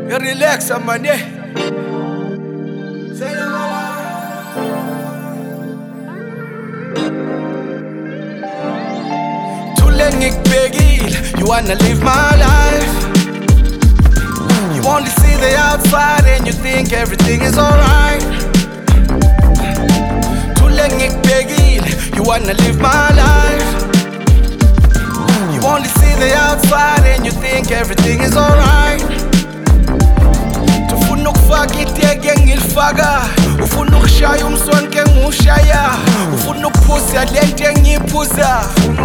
Relax, man, yeah. Too late, you wanna live my life. You only see the outside and you think everything is alright. Too late, you wanna live my life. You only see the outside and you think everything is alright. Tufuna ukufaka iteke ngilifaka, ufuna ukushaya umsonke ngushaya, ufuna ukuphuza lento engiyiphuza.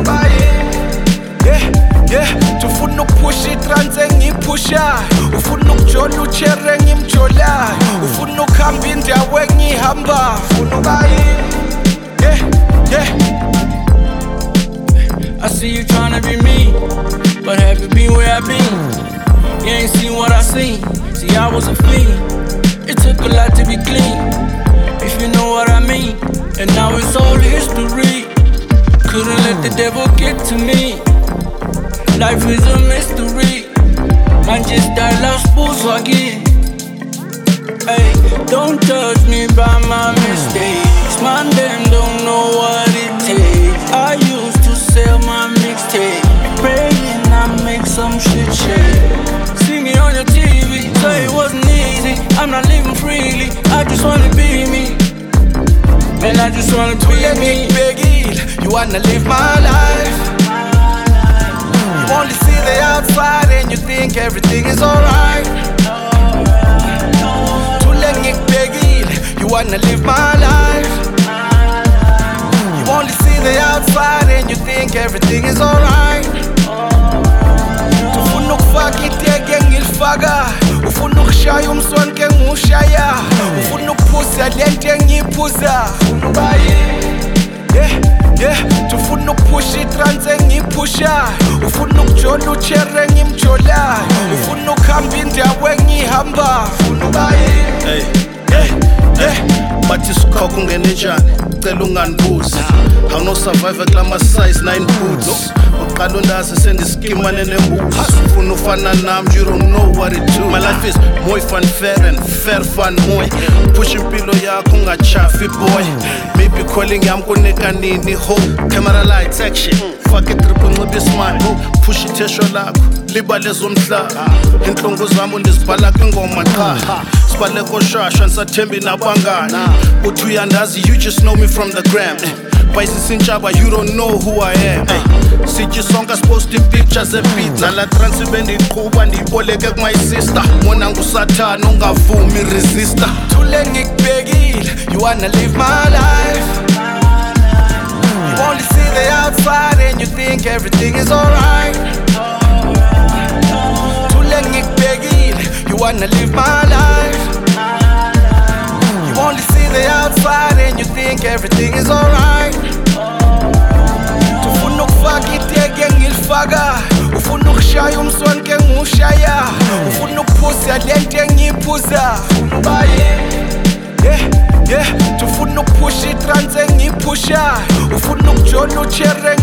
Tufuna ukuphusha itrans engiyiphushayo, ufuna ukujola uchere engimjolayo, ufuna ukuhamba indawo engiyihamba. I see you tryna be me, but have you been where I've been? You ain't seen what I seen. See, I was a fiend. It took a lot to be clean, if you know what I mean. And now it's all history. Couldn't let the devil get to me. Life is a mystery. Man just died last again. Hey, don't judge me by my mistakes. Man, them don't know what it takes. I used to sell my mixtape, praying I make some shit shake. See me on your TV, say it wasn't easy. I'm not living freely, I just wanna be me. Man, I just wanna be me. You wanna live my life. You only see the outside and you think everything is alright. Too late, you wanna live my life. You only see the outside and you think everything is alright. Tufuna ukufaka iteke ngilifaka, ufuna ukushaya umsonke ngushaya, ufuna ukuphuza lento engiyiphuza. Tufuna ukuphusha itrans engiyiphushayo, ufuna ukujola uchere engimjolayo, ufuna ukuhamba indawo engiyihamba. Bathi sukha kungene njani, cela unganibuzi. Awuno-survive kulama size 9 boots. Uqala undazi sendiskimane nembuzi. Ufuna ufana nami, you don't know what it do. My life is mooi van fair and fair van mooi. Push impilo yakho ungachafi boy. Maybe calling yami kunika nini ho. Camera lights action, fuck it triple ncibe smile. Push ithesho lakho, libale zomhlaba. Inhlungu zami ndizibhala kwingoma cha. Sibale koshasha ngisathembi nabangani. Uthi uyandazi, you just know me from the gram. Bayisintshaba, you don't know who I am. Sithi sonke sipost pictures epizza. La trans bendiqhuba ndiyiboleke my sister. Mona ngusathana ungavumi resistor. Too late, you wanna live my life. You only see the outside and you think everything is alright. Too late, you wanna live my life. You only see the outside and you think everything is alright. Tufuna ukufaka iteke ngilifaka, ufuna ukushaya umsonke ngushaya, ufuna ukuphuza lento engiyiphuza. Tufuna ukuphusha itrans engiyiphushayo, ufuna ukujola uchere